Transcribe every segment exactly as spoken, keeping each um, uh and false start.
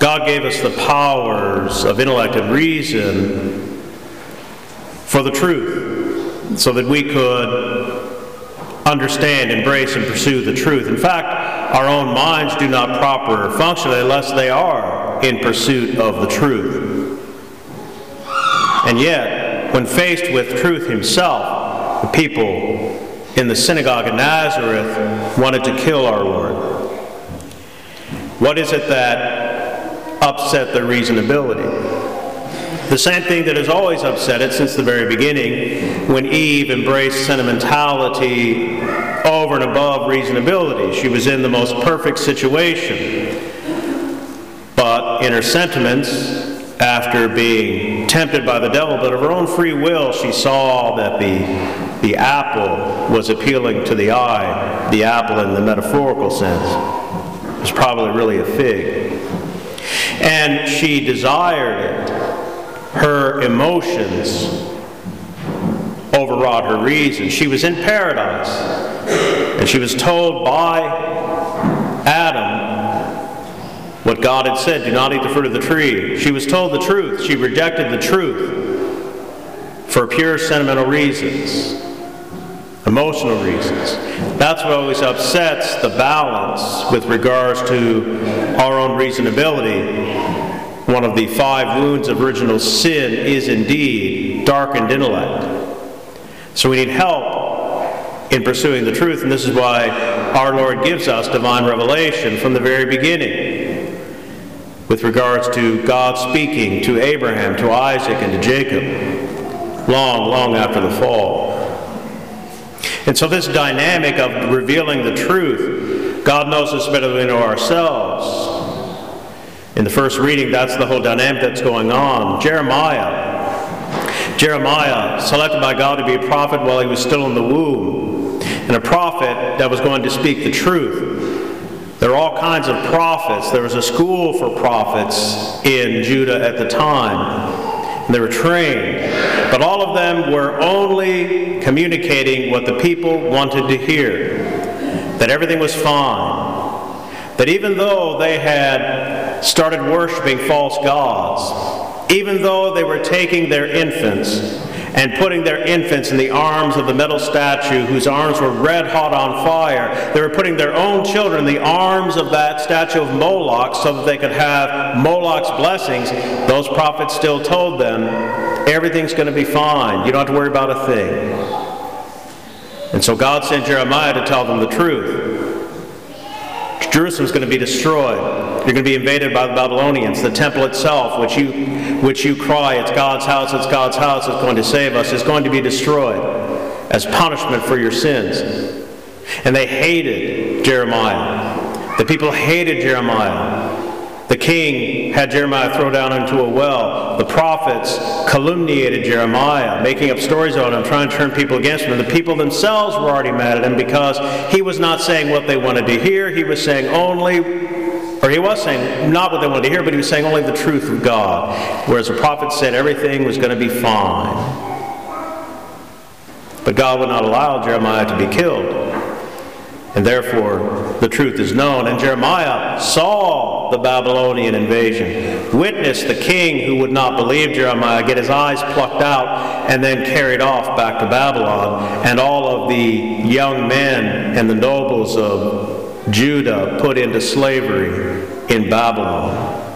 God gave us the powers of intellect and reason for the truth, so that we could understand, embrace, and pursue the truth. In fact, our own minds do not proper function unless they are in pursuit of the truth. And yet, when faced with truth himself, the people in the synagogue in Nazareth wanted to kill our Lord. What is it that upset their reasonability? The same thing that has always upset it since the very beginning, when Eve embraced sentimentality over and above reasonability. She was in the most perfect situation. But in her sentiments, after being tempted by the devil, but of her own free will, she saw that the, the apple was appealing to the eye, the apple in the metaphorical sense. It was probably really a fig. And she desired it. Her emotions overrode her reason. She was in paradise, and she was told by Adam what God had said, do not eat the fruit of the tree. She was told the truth. She rejected the truth for pure sentimental reasons, emotional reasons. That's what always upsets the balance with regards to our own reasonability. One of the five wounds of original sin is indeed darkened intellect. So we need help in pursuing the truth, and this is why our Lord gives us divine revelation from the very beginning with regards to God speaking to Abraham, to Isaac, and to Jacob long, long after the fall. And so this dynamic of revealing the truth, God knows us better than we know ourselves. In the first reading, that's the whole dynamic that's going on. Jeremiah. Jeremiah, selected by God to be a prophet while he was still in the womb, and a prophet that was going to speak the truth. There are all kinds of prophets. There was a school for prophets in Judah at the time, and they were trained. But all of them were only communicating what the people wanted to hear, that everything was fine. That even though they had started worshiping false gods, even though they were taking their infants and putting their infants in the arms of the metal statue whose arms were red hot on fire, they were putting their own children in the arms of that statue of Moloch so that they could have Moloch's blessings, those prophets still told them, everything's going to be fine. You don't have to worry about a thing. And so God sent Jeremiah to tell them the truth. Jerusalem's going to be destroyed. You're going to be invaded by the Babylonians. The temple itself, which you, which you cry, it's God's house, it's God's house, it's going to save us, is going to be destroyed as punishment for your sins. And they hated Jeremiah. The people hated Jeremiah. The king had Jeremiah thrown down into a well. The prophets calumniated Jeremiah, making up stories about him, trying to turn people against him. And the people themselves were already mad at him because he was not saying what they wanted to hear. He was saying only, or he was saying not what they wanted to hear, but he was saying only the truth of God. Whereas the prophet said everything was going to be fine. But God would not allow Jeremiah to be killed. And therefore, the truth is known. And Jeremiah saw the Babylonian invasion, witnessed the king who would not believe Jeremiah get his eyes plucked out and then carried off back to Babylon, and all of the young men and the nobles of Judah put into slavery in Babylon.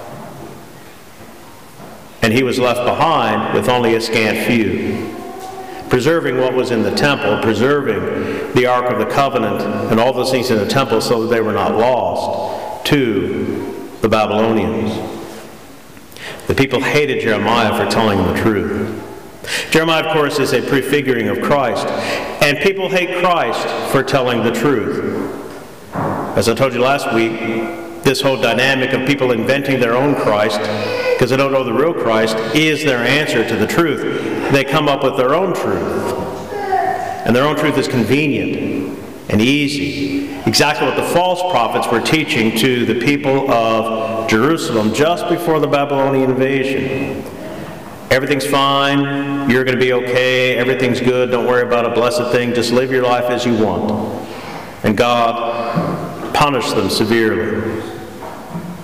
And he was left behind with only a scant few, preserving what was in the temple, preserving the Ark of the Covenant and all those things in the temple so that they were not lost to the Babylonians. The people hated Jeremiah for telling them the truth. Jeremiah, of course, is a prefiguring of Christ, and people hate Christ for telling the truth. As I told you last week, this whole dynamic of people inventing their own Christ because they don't know the real Christ is their answer to the truth. They come up with their own truth. And their own truth is convenient and easy. Exactly what the false prophets were teaching to the people of Jerusalem just before the Babylonian invasion. Everything's fine. You're going to be okay. Everything's good. Don't worry about a blessed thing. Just live your life as you want. And God punished them severely.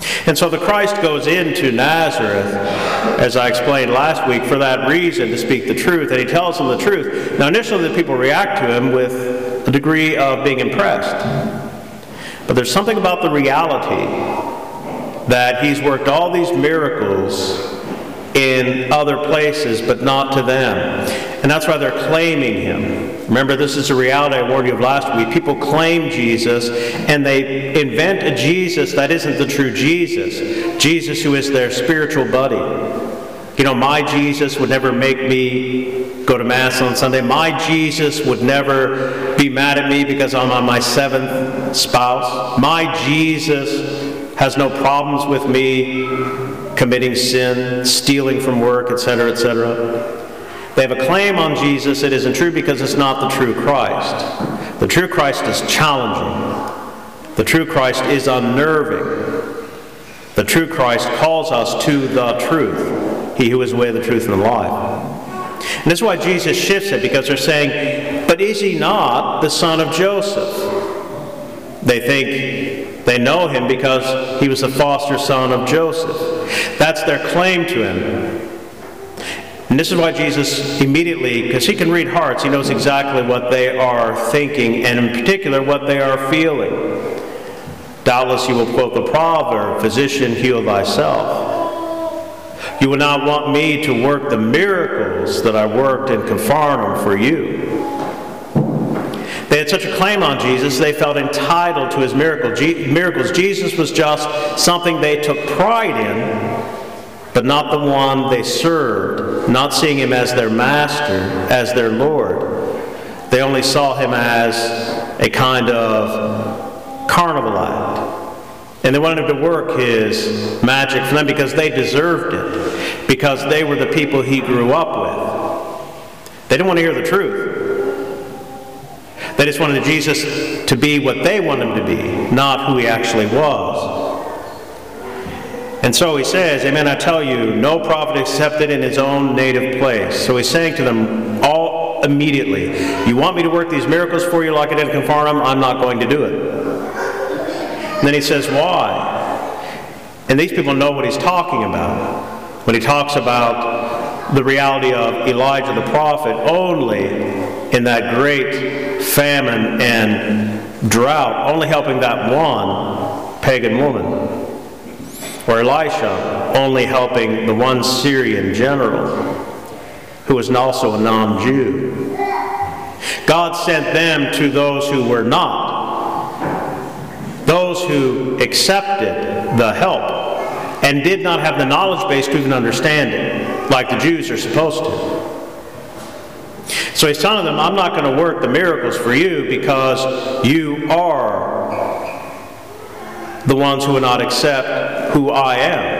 And so the Christ goes into Nazareth, as I explained last week, for that reason, to speak the truth, and he tells them the truth. Now initially the people react to him with a degree of being impressed. But there's something about the reality that he's worked all these miracles in other places, but not to them. And that's why they're claiming him. Remember, this is a reality I warned you of last week. People claim Jesus, and they invent a Jesus that isn't the true Jesus. Jesus who is their spiritual buddy. You know, my Jesus would never make me go to Mass on Sunday. My Jesus would never be mad at me because I'm on my seventh spouse. My Jesus has no problems with me committing sin, stealing from work, et cetera, et cetera. They have a claim on Jesus that isn't true because it's not the true Christ. The true Christ is challenging. The true Christ is unnerving. The true Christ calls us to the truth. He who is the way, the truth, and the life. And this is why Jesus shifts it, because they're saying, but is he not the son of Joseph? They think they know him because he was the foster son of Joseph. That's their claim to him. And this is why Jesus immediately, because he can read hearts, he knows exactly what they are thinking, and in particular what they are feeling. Doubtless you will quote the proverb, "Physician, heal thyself." You will not want me to work the miracles that I worked in Capharnaum for you. They had such a claim on Jesus, they felt entitled to his miracle. Je- miracles. Jesus was just something they took pride in, but not the one they served, not seeing him as their master, as their Lord. They only saw him as a kind of carnival act. And they wanted him to work his magic for them because they deserved it, because they were the people he grew up with. They didn't want to hear the truth. They just wanted Jesus to be what they wanted him to be, not who he actually was. And so he says, amen, I tell you, no prophet accepted in his own native place. So he's saying to them all immediately, you want me to work these miracles for you like I did in Capharnaum? I'm not going to do it. And then he says, why? And these people know what he's talking about. When he talks about the reality of Elijah the prophet only in that great famine and drought, only helping that one pagan woman. Or Elisha only helping the one Syrian general who was also a non-Jew. God sent them to those who were not. Those who accepted the help and did not have the knowledge base to even understand it, like the Jews are supposed to. So he's telling them, I'm not going to work the miracles for you because you are the ones who will not accept who I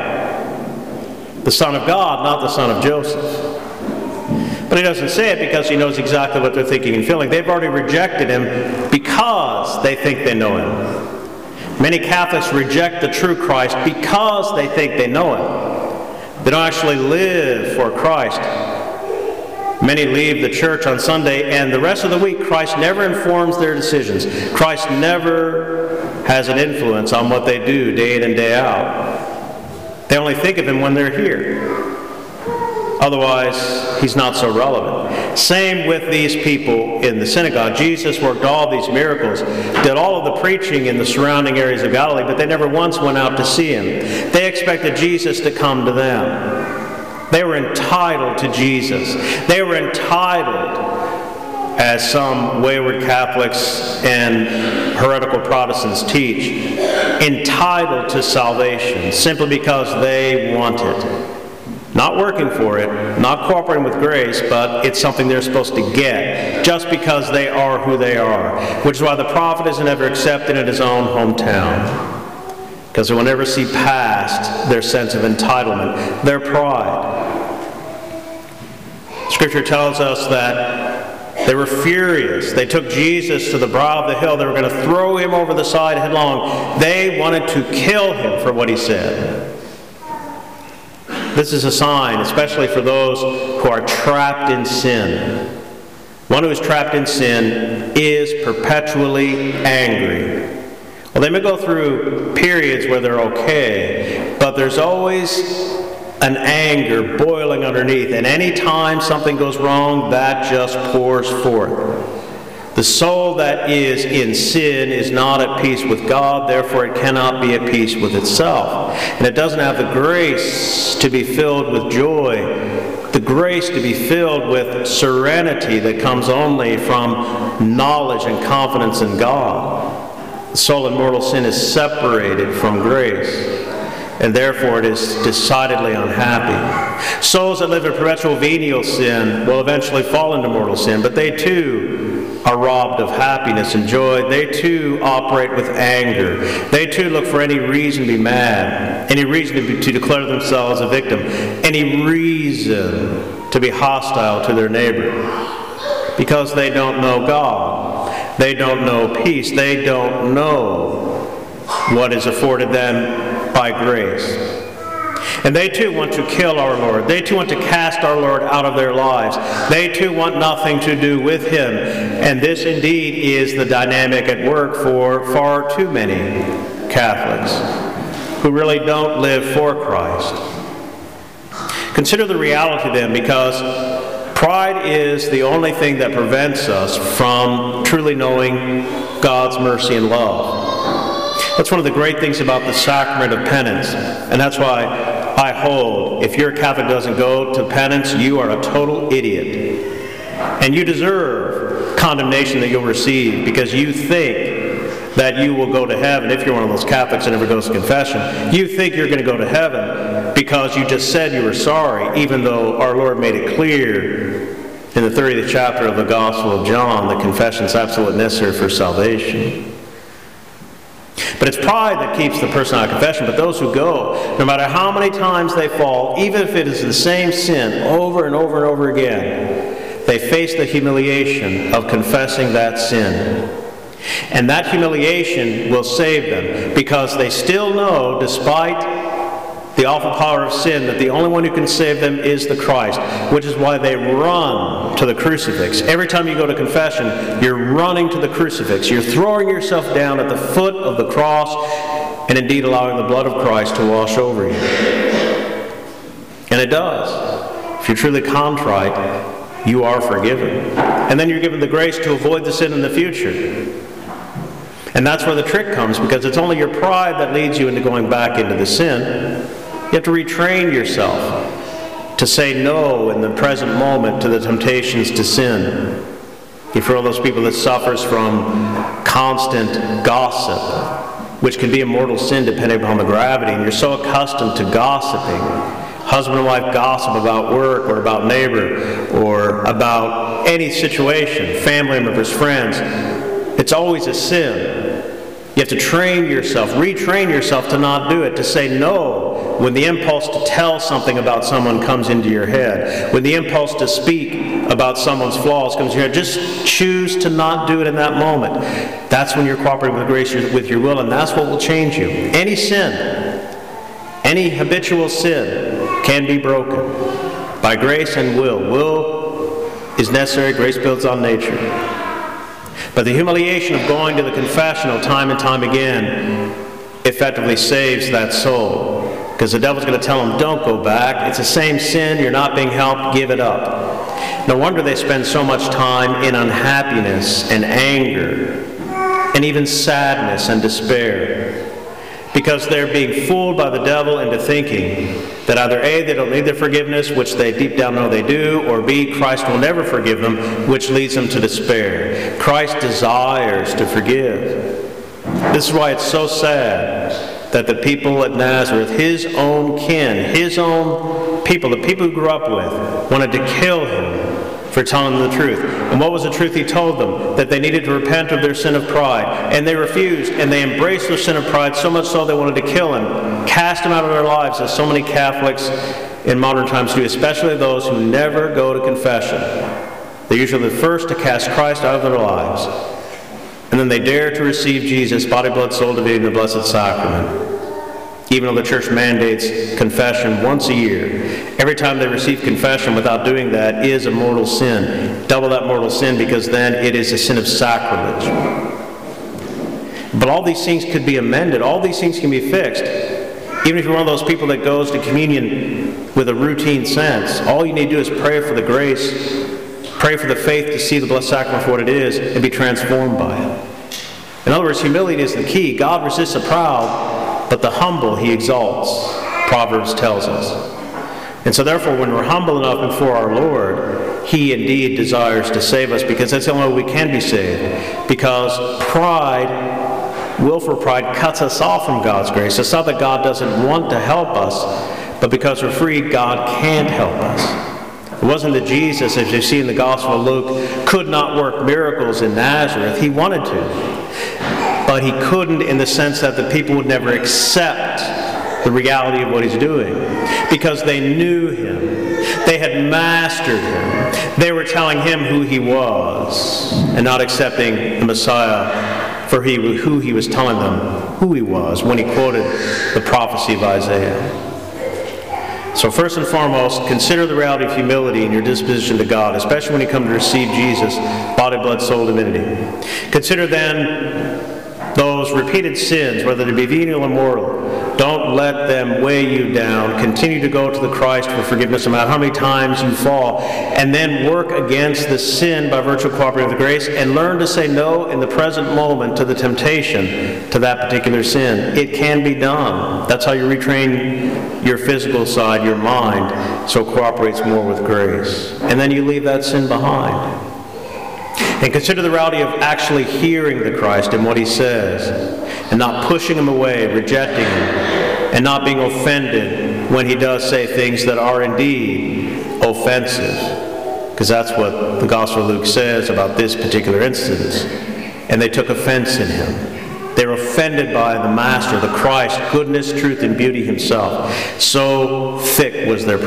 am. The Son of God, not the son of Joseph. But he doesn't say it because he knows exactly what they're thinking and feeling. They've already rejected him because they think they know him. Many Catholics reject the true Christ because they think they know him. They don't actually live for Christ. Many leave the church on Sunday, and the rest of the week, Christ never informs their decisions. Christ never has an influence on what they do day in and day out. They only think of him when they're here. Otherwise, he's not so relevant. Same with these people in the synagogue. Jesus worked all these miracles, did all of the preaching in the surrounding areas of Galilee, but they never once went out to see him. They expected Jesus to come to them. They were entitled to Jesus. They were entitled, as some wayward Catholics and heretical Protestants teach, entitled to salvation simply because they want it. Not working for it, not cooperating with grace, but it's something they're supposed to get just because they are who they are. Which is why the prophet isn't ever accepted in his own hometown. Because they will never see past their sense of entitlement, their pride. Scripture tells us that they were furious. They took Jesus to the brow of the hill. They were going to throw him over the side headlong. They wanted to kill him for what he said. This is a sign, especially for those who are trapped in sin. One who is trapped in sin is perpetually angry. Well, they may go through periods where they're okay, but there's always an anger boiling underneath, and any time something goes wrong, that just pours forth. The soul that is in sin is not at peace with God, therefore it cannot be at peace with itself. And it doesn't have the grace to be filled with joy, the grace to be filled with serenity that comes only from knowledge and confidence in God. The soul in mortal sin is separated from grace, and therefore it is decidedly unhappy. Souls that live in perpetual venial sin will eventually fall into mortal sin, but they too are robbed of happiness and joy. They too operate with anger. They too look for any reason to be mad, any reason to, be, to declare themselves a victim, any reason to be hostile to their neighbor, because they don't know God. They don't know peace. They don't know what is afforded them by grace. And they too want to kill our Lord. They too want to cast our Lord out of their lives. They too want nothing to do with Him. And this indeed is the dynamic at work for far too many Catholics who really don't live for Christ. Consider the reality then, because pride is the only thing that prevents us from truly knowing God's mercy and love. That's one of the great things about the sacrament of penance. And that's why I hold, if your Catholic doesn't go to penance, you are a total idiot. And you deserve condemnation that you'll receive because you think that you will go to heaven. If you're one of those Catholics that never goes to confession, you think you're going to go to heaven because you just said you were sorry, even though our Lord made it clear in the thirtieth chapter of the Gospel of John that confession is absolutely necessary for salvation. But it's pride that keeps the person out of confession. But those who go, no matter how many times they fall, even if it is the same sin over and over and over again, they face the humiliation of confessing that sin. And that humiliation will save them, because they still know, despite the awful power of sin, that the only one who can save them is the Christ, which is why they run to the crucifix. Every time you go to confession, you're running to the crucifix. You're throwing yourself down at the foot of the cross, and indeed allowing the blood of Christ to wash over you. And it does. If you're truly contrite, you are forgiven. And then you're given the grace to avoid the sin in the future. And that's where the trick comes, because it's only your pride that leads you into going back into the sin. You have to retrain yourself to say no in the present moment to the temptations to sin. If you're one of those people that suffers from constant gossip, which can be a mortal sin depending upon the gravity, and you're so accustomed to gossiping, husband and wife gossip about work or about neighbor or about any situation, family members, friends, it's always a sin. You have to train yourself, retrain yourself to not do it, to say no when the impulse to tell something about someone comes into your head, when the impulse to speak about someone's flaws comes into your head. Just choose to not do it in that moment. That's when you're cooperating with grace, with your will, and that's what will change you. Any sin, any habitual sin can be broken by grace and will. Will is necessary, grace builds on nature. But the humiliation of going to the confessional time and time again effectively saves that soul. Because the devil's going to tell them, don't go back. It's the same sin. You're not being helped. Give it up. No wonder they spend so much time in unhappiness and anger and even sadness and despair. Because they're being fooled by the devil into thinking that either A, they don't need their forgiveness, which they deep down know they do, or B, Christ will never forgive them, which leads them to despair. Christ desires to forgive. This is why it's so sad that the people at Nazareth, his own kin, his own people, the people who grew up with, wanted to kill him for telling them the truth. And what was the truth he told them? That they needed to repent of their sin of pride. And they refused, and they embraced their sin of pride so much so they wanted to kill him, cast him out of their lives, as so many Catholics in modern times do, especially those who never go to confession. They're usually the first to cast Christ out of their lives. And then they dare to receive Jesus, body, blood, soul, divinity, in the Blessed Sacrament. Even though the Church mandates confession once a year. Every time they receive confession without doing that is a mortal sin. Double that mortal sin, because then it is a sin of sacrilege. But all these things could be amended. All these things can be fixed. Even if you're one of those people that goes to communion with a routine sense, all you need to do is pray for the grace, pray for the faith to see the blessed sacrament for what it is, and be transformed by it. In other words, humility is the key. God resists the proud, but the humble he exalts, Proverbs tells us. And so therefore, when we're humble enough before our Lord, he indeed desires to save us, because that's the only way we can be saved. Because pride, willful pride, cuts us off from God's grace. It's not that God doesn't want to help us, but because we're free, God can't help us. It wasn't that Jesus, as you see in the Gospel of Luke, could not work miracles in Nazareth. He wanted to. But he couldn't in the sense that the people would never accept the reality of what he's doing, because they knew him. They had mastered him. They were telling him who he was and not accepting the Messiah for he, who he was telling them who he was when he quoted the prophecy of Isaiah. So first and foremost, consider the reality of humility in your disposition to God, especially when you come to receive Jesus, body, blood, soul, divinity. Consider then those repeated sins, whether they be venial or mortal. Don't let them weigh you down. Continue to go to the Christ for forgiveness no matter how many times you fall. And then work against the sin by virtue of cooperating with the grace, and learn to say no in the present moment to the temptation to that particular sin. It can be done. That's how you retrain your physical side, your mind, so it cooperates more with grace. And then you leave that sin behind. And consider the reality of actually hearing the Christ and what he says, and not pushing him away, rejecting him, and not being offended when he does say things that are indeed offensive. Because that's what the Gospel of Luke says about this particular instance. And they took offense in him. They were offended by the Master, the Christ, goodness, truth, and beauty himself. So thick was their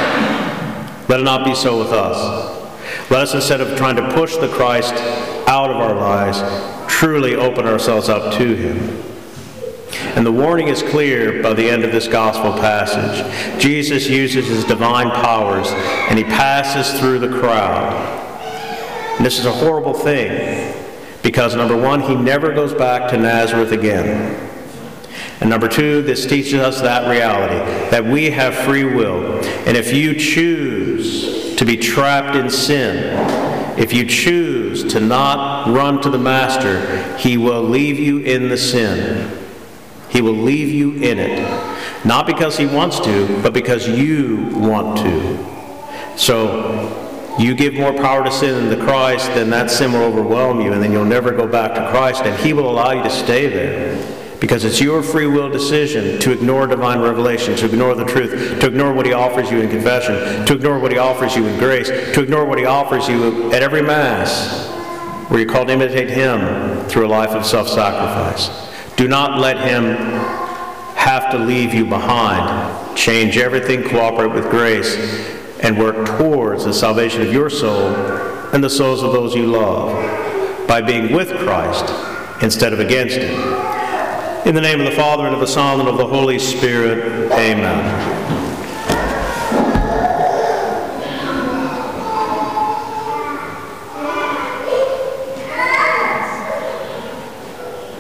pride. Let it not be so with us. Let us, instead of trying to push the Christ out of our lives, truly open ourselves up to him. And the warning is clear by the end of this gospel passage. Jesus uses his divine powers, and he passes through the crowd. And this is a horrible thing, because number one, he never goes back to Nazareth again. And number two, this teaches us that reality, that we have free will. And if you choose to be trapped in sin, if you choose to not run to the Master, he will leave you in the sin. He will leave you in it. Not because he wants to, but because you want to. So, you give more power to sin than to Christ, then that sin will overwhelm you, and then you'll never go back to Christ, and he will allow you to stay there. Because it's your free will decision to ignore divine revelation, to ignore the truth, to ignore what he offers you in confession, to ignore what he offers you in grace, to ignore what he offers you at every Mass, where you're called to imitate him through a life of self-sacrifice. Do not let him have to leave you behind. Change everything, cooperate with grace, and work towards the salvation of your soul and the souls of those you love by being with Christ instead of against him. In the name of the Father, and of the Son, and of the Holy Spirit, amen.